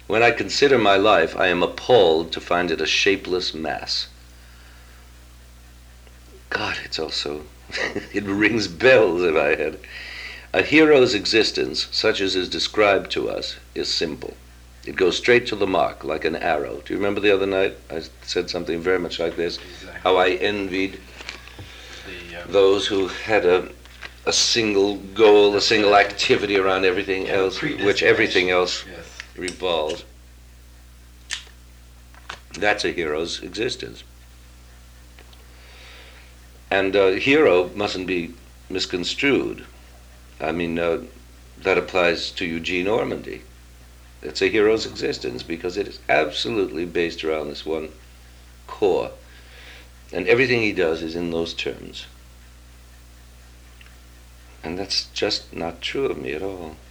When I consider my life, I am appalled to find it a shapeless mass. God, it's also, it rings bells in my head. A hero's existence, such as is described to us, is simple. It goes straight to the mark, like an arrow. Do you remember the other night I said something very much like this? Exactly. How I envied those who had a single goal, a single activity around everything else, which everything else revolves. That's a hero's existence. And a hero mustn't be misconstrued. I mean, that applies to Eugene Ormandy. It's a hero's existence because it is absolutely based around this one core. And everything he does is in those terms. And that's just not true of me at all.